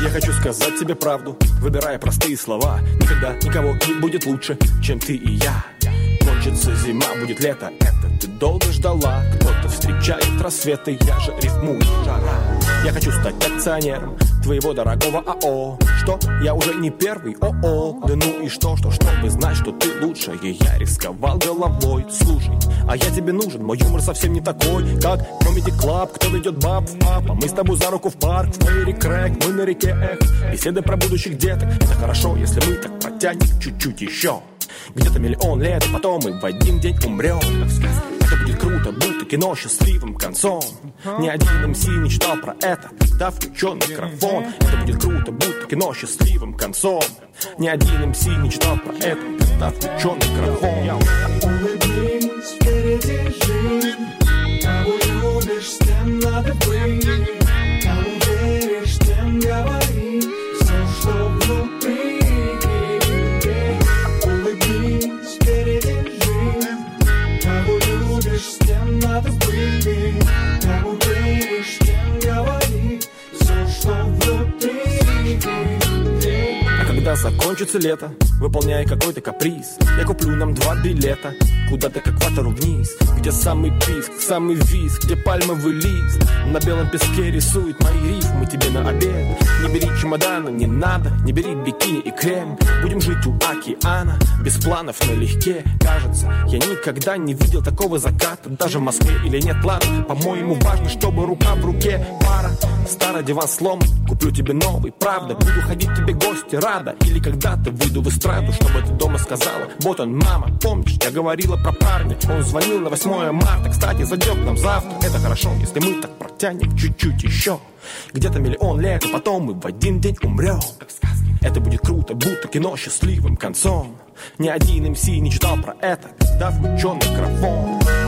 Я хочу сказать тебе правду, выбирая простые слова. Никогда никого не будет лучше, чем ты и я. Кончится зима, будет лето, это ты долго ждала. Кто-то встречает рассветы, я же рифмую жара. Я хочу стать акционером твоего дорогого АО. Что? Я уже не первый, о-о. Да ну и что, чтобы знать, что ты лучшая. Я рисковал головой, слушай, а я тебе нужен. Мой юмор совсем не такой, как Comedy Club. Кто ведет баб в пап, а мы с тобой за руку в парк. В Мэри Крэк, мы на реке, беседы про будущих деток. Это хорошо, если мы так протянем чуть-чуть еще. Где-то миллион лет, а потом мы в один день умрем. Это будет круто, будто кино с счастливым концом. Ни один МС не читал про это, когда включен микрофон. Это будет круто, будто кино с счастливым концом. Ни один МС не читал про это, когда включен микрофон. Улыбнись, впереди жизнь. Кого любишь, с тем надо быть. Кому веришь, тем говори все, что внутри. Улыбнись, впереди жизнь. Кого любишь, с тем надо быть. Кому веришь, тем говори все, что внутри. А когда закончится лето, выполняй какой-то каприз, я куплю нам 2 билета куда-то к экватору вниз, где самый писк, самый визг, где пальмовый лист на белом песке рисует мои рифмы тебе на обед. Не бери чемодана, не надо, не бери бикини и крем. Будем жить у океана, без планов налегке. Кажется, я никогда не видел такого заката, даже в Москве или нет, ладно. По-моему, важно, чтобы рука в руке пара. Старый диван слом, куплю тебе новый, правда. Буду ходить тебе гости, рада. Или когда-то выйду в эстраду, чтобы ты дома сказала: вот он, мама, помнишь, я говорила про парня. Он звонил на 8 марта, кстати, зайдем к нам завтра. Это хорошо, если мы так протянем чуть-чуть еще. Где-то миллион лет, а потом мы в один день умрем. Это будет круто, будто кино с счастливым концом. Ни один МС не читал про это, когда включен микрофон.